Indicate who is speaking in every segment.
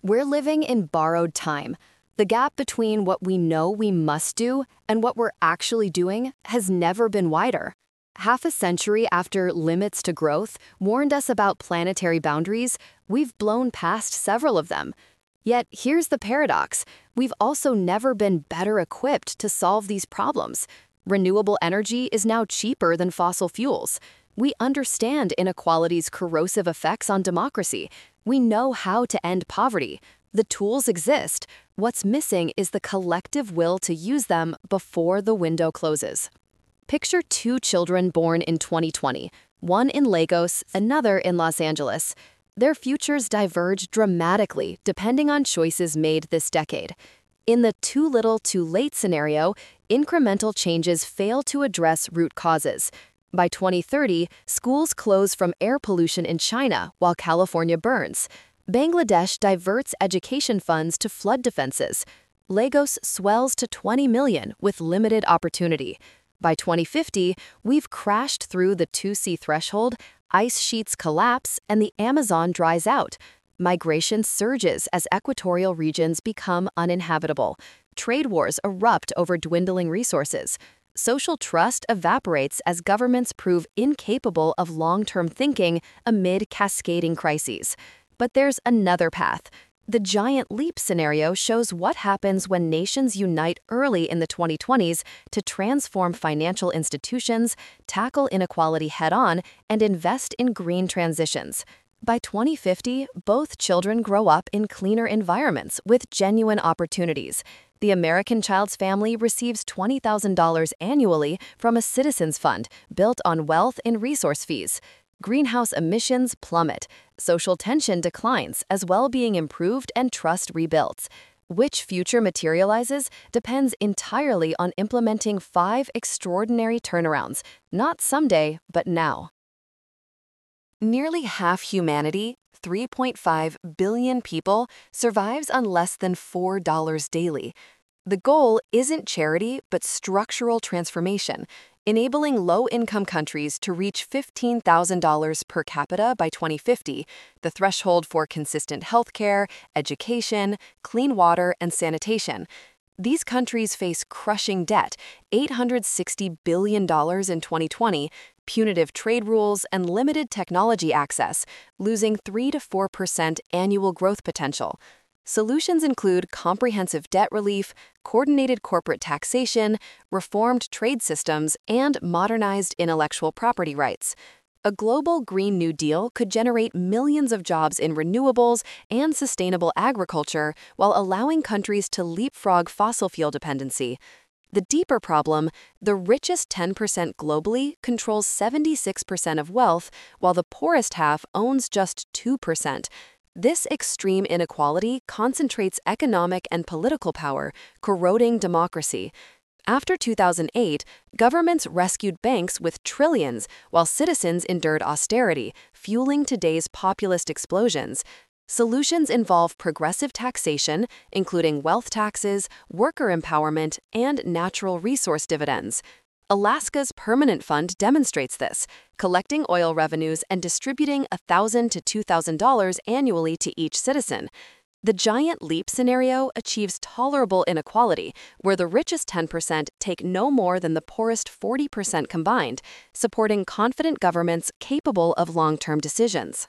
Speaker 1: We're living in borrowed time. The gap between what we know we must do and what we're actually doing has never been wider. Half a century after limits to growth warned us about planetary boundaries, we've blown past several of them. Yet here's the paradox. We've also never been better equipped to solve these problems. Renewable energy is now cheaper than fossil fuels. We understand inequality's corrosive effects on democracy. We know how to end poverty. The tools exist. What's missing is the collective will to use them before the window closes. Picture two children born in 2020, one in Lagos, another in Los Angeles. Their futures diverge dramatically depending on choices made this decade. In the too little, too late scenario, incremental changes fail to address root causes. By 2030, schools close from air pollution in China while California burns. Bangladesh diverts education funds to flood defenses. Lagos swells to 20 million with limited opportunity. By 2050, we've crashed through the 2C threshold, ice sheets collapse, and the Amazon dries out. Migration surges as equatorial regions become uninhabitable. Trade wars erupt over dwindling resources. Social trust evaporates as governments prove incapable of long-term thinking amid cascading crises. But there's another path. The giant leap scenario shows what happens when nations unite early in the 2020s to transform financial institutions, tackle inequality head-on, and invest in green transitions. By 2050, both children grow up in cleaner environments with genuine opportunities. The American Child's Family receives $20,000 annually from a Citizens Fund built on wealth and resource fees. Greenhouse emissions plummet. Social tension declines as well-being improved and trust rebuilt. Which future materializes depends entirely on implementing 5 extraordinary turnarounds, not someday, but now. Nearly half humanity, 3.5 billion people, survives on less than $4 daily. The goal isn't charity, but structural transformation, enabling low-income countries to reach $15,000 per capita by 2050, the threshold for consistent healthcare, education, clean water, and sanitation. These countries face crushing debt, $860 billion in 2020, punitive trade rules, and limited technology access, losing 3 to 4% annual growth potential. Solutions include comprehensive debt relief, coordinated corporate taxation, reformed trade systems, and modernized intellectual property rights. A global Green New Deal could generate millions of jobs in renewables and sustainable agriculture while allowing countries to leapfrog fossil fuel dependency. The deeper problem, the richest 10% globally controls 76% of wealth, while the poorest half owns just 2%. This extreme inequality concentrates economic and political power, corroding democracy. After 2008, governments rescued banks with trillions, while citizens endured austerity, fueling today's populist explosions. Solutions involve progressive taxation, including wealth taxes, worker empowerment, and natural resource dividends. Alaska's Permanent Fund demonstrates this, collecting oil revenues and distributing $1,000 to $2,000 annually to each citizen. The giant leap scenario achieves tolerable inequality, where the richest 10% take no more than the poorest 40% combined, supporting confident governments capable of long-term decisions.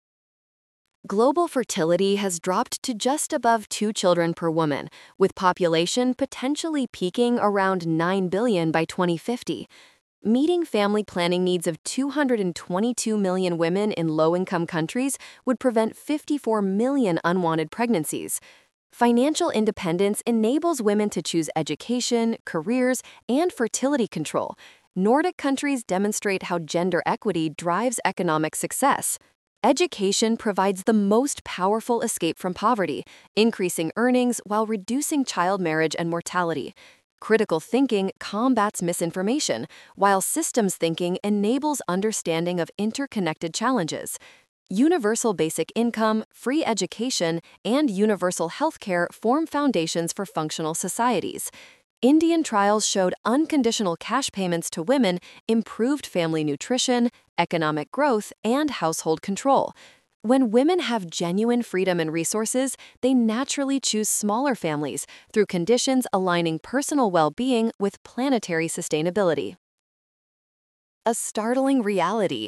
Speaker 1: Global fertility has dropped to just above 2 children per woman, with population potentially peaking around 9 billion by 2050. Meeting family planning needs of 222 million women in low-income countries would prevent 54 million unwanted pregnancies. Financial independence enables women to choose education, careers, and fertility control. Nordic countries demonstrate how gender equity drives economic success. Education provides the most powerful escape from poverty, increasing earnings while reducing child marriage and mortality. Critical thinking combats misinformation, while systems thinking enables understanding of interconnected challenges. Universal basic income, free education, and universal healthcare form foundations for functional societies. Indian trials showed unconditional cash payments to women improved family nutrition, economic growth, and household control. When women have genuine freedom and resources, they naturally choose smaller families through conditions aligning personal well-being with planetary sustainability. A startling reality: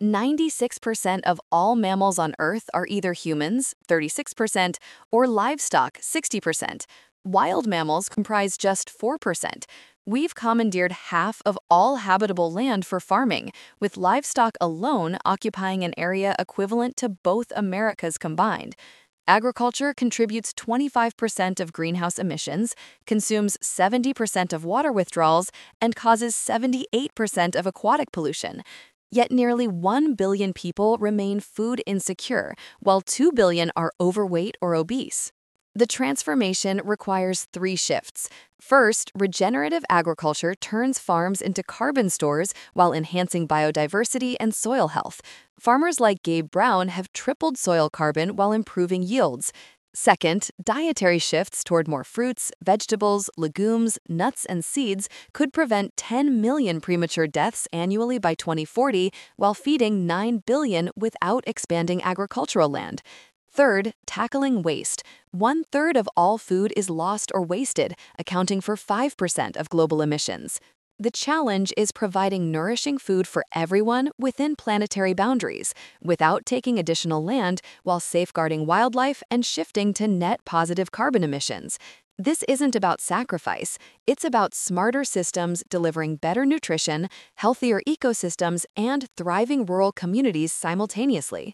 Speaker 1: 96% of all mammals on Earth are either humans, 36%, or livestock, 60%. Wild mammals comprise just 4%. We've commandeered half of all habitable land for farming, with livestock alone occupying an area equivalent to both Americas combined. Agriculture contributes 25% of greenhouse emissions, consumes 70% of water withdrawals, and causes 78% of aquatic pollution. Yet nearly 1 billion people remain food insecure, while 2 billion are overweight or obese. The transformation requires three shifts. First, regenerative agriculture turns farms into carbon stores while enhancing biodiversity and soil health. Farmers like Gabe Brown have tripled soil carbon while improving yields. Second, dietary shifts toward more fruits, vegetables, legumes, nuts, and seeds could prevent 10 million premature deaths annually by 2040 while feeding 9 billion without expanding agricultural land. Third, tackling waste. 1/3 of all food is lost or wasted, accounting for 5% of global emissions. The challenge is providing nourishing food for everyone within planetary boundaries, without taking additional land while safeguarding wildlife and shifting to net positive carbon emissions. This isn't about sacrifice, it's about smarter systems delivering better nutrition, healthier ecosystems, and thriving rural communities simultaneously.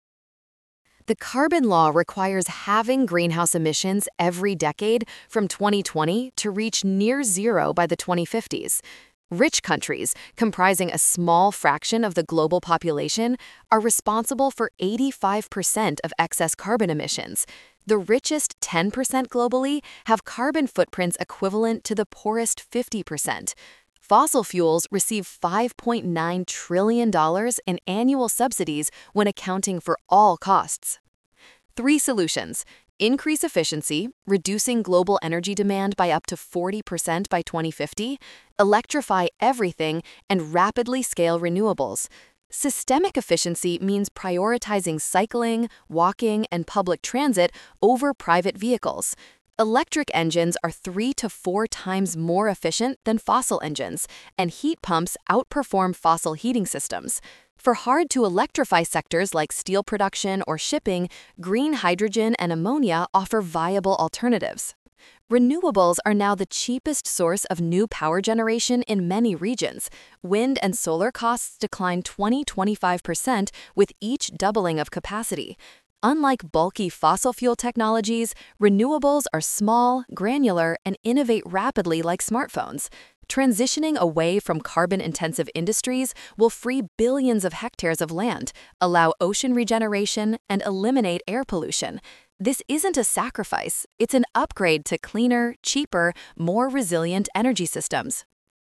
Speaker 1: The carbon law requires halving greenhouse emissions every decade from 2020 to reach near zero by the 2050s. Rich countries, comprising a small fraction of the global population, are responsible for 85% of excess carbon emissions. The richest 10% globally have carbon footprints equivalent to the poorest 50%. Fossil fuels receive $5.9 trillion in annual subsidies when accounting for all costs. Three solutions: increase efficiency, reducing global energy demand by up to 40% by 2050, electrify everything, and rapidly scale renewables. Systemic efficiency means prioritizing cycling, walking, and public transit over private vehicles. Electric engines are 3 to 4 times more efficient than fossil engines, and heat pumps outperform fossil heating systems. For hard-to-electrify sectors like steel production or shipping, green hydrogen and ammonia offer viable alternatives. Renewables are now the cheapest source of new power generation in many regions. Wind and solar costs decline 20–25% with each doubling of capacity. Unlike bulky fossil fuel technologies, renewables are small, granular, and innovate rapidly like smartphones. Transitioning away from carbon-intensive industries will free billions of hectares of land, allow ocean regeneration, and eliminate air pollution. This isn't a sacrifice, it's an upgrade to cleaner, cheaper, more resilient energy systems.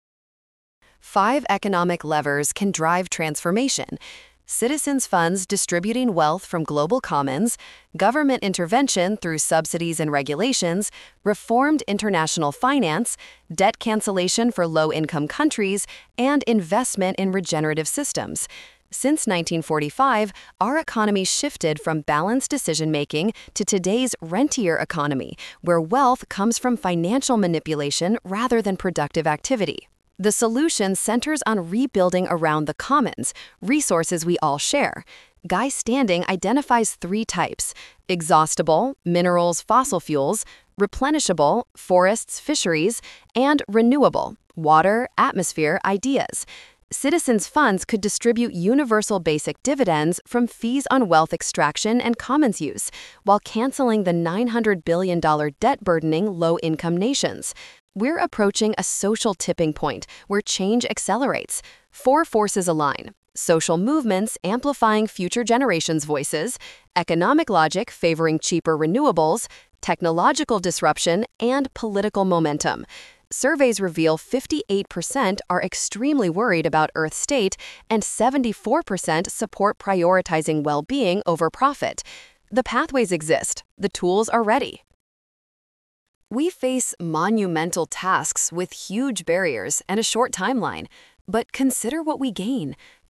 Speaker 1: 5 economic levers can drive transformation: citizens' funds distributing wealth from global commons, government intervention through subsidies and regulations, reformed international finance, debt cancellation for low-income countries, and investment in regenerative systems. Since 1945, our economy shifted from balanced decision-making to today's rentier economy, where wealth comes from financial manipulation rather than productive activity. The solution centers on rebuilding around the commons, resources we all share. Guy Standing identifies 3 types: exhaustible, minerals, fossil fuels; replenishable, forests, fisheries; and renewable, water, atmosphere, ideas. Citizens' funds could distribute universal basic dividends from fees on wealth extraction and commons use, while canceling the $900 billion debt burdening low-income nations. We're approaching a social tipping point where change accelerates. 4 forces align: social movements amplifying future generations' voices, economic logic favoring cheaper renewables, technological disruption, and political momentum. Surveys reveal 58% are extremely worried about Earth's state, and 74% support prioritizing well-being over profit. The pathways exist. The tools are ready. We face monumental tasks with huge barriers and a short timeline, but consider what we gain: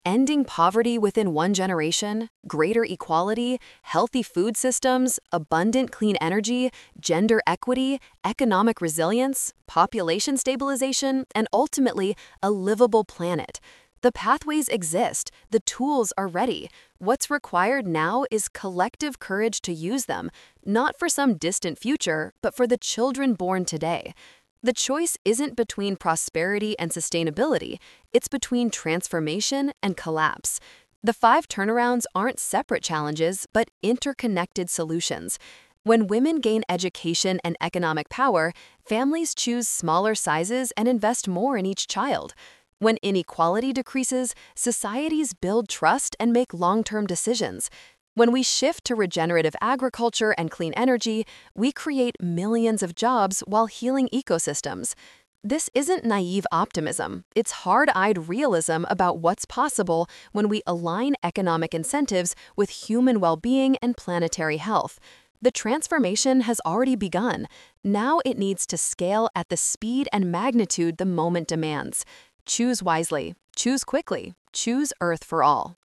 Speaker 1: Ending poverty within one generation, greater equality, healthy food systems, abundant clean energy, gender equity, economic resilience, population stabilization, and ultimately, a livable planet. The pathways exist, the tools are ready. What's required now is collective courage to use them, not for some distant future, but for the children born today. The choice isn't between prosperity and sustainability, it's between transformation and collapse. The five turnarounds aren't separate challenges, but interconnected solutions. When women gain education and economic power, families choose smaller sizes and invest more in each child. When inequality decreases, societies build trust and make long-term decisions. When we shift to regenerative agriculture and clean energy, we create millions of jobs while healing ecosystems. This isn't naive optimism, it's hard-eyed realism about what's possible when we align economic incentives with human well-being and planetary health. The transformation has already begun. Now it needs to scale at the speed and magnitude the moment demands. Choose wisely, choose quickly, choose Earth for all.